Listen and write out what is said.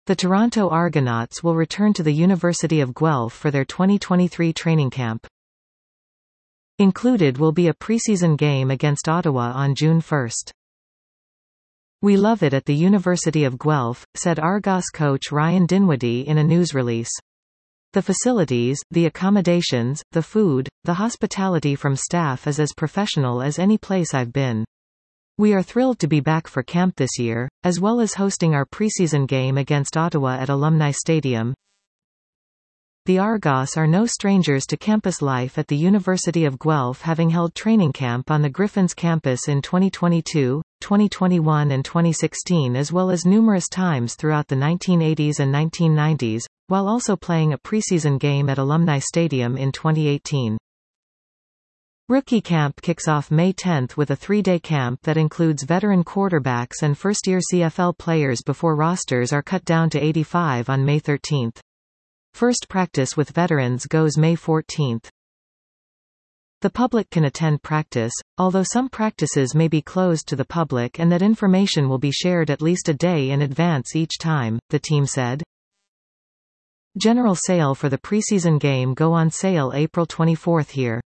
The Toronto Argonauts will return to the University of Guelph for their 2023 training camp. Included will be a preseason game against Ottawa on June 1. "We love it at the University of Guelph," said Argos coach Ryan Dinwiddie in a news release. "The facilities, the accommodations, the food, the hospitality from staff is as professional as any place I've been. We are thrilled to be back for camp this year, as well as hosting our preseason game against Ottawa at Alumni Stadium." The Argos are no strangers to campus life at the University of Guelph, having held training camp on the Griffins campus in 2022, 2021 and 2016, as well as numerous times throughout the 1980s and 1990s, while also playing a preseason game at Alumni Stadium in 2018. Rookie camp kicks off May 10 with a 3-day camp that includes veteran quarterbacks and first-year CFL players before rosters are cut down to 85 on May 13. First practice with veterans goes May 14. The public can attend practice, although some practices may be closed to the public, and that information will be shared at least a day in advance each time, the team said. General sale for the preseason game go on sale April 24 here.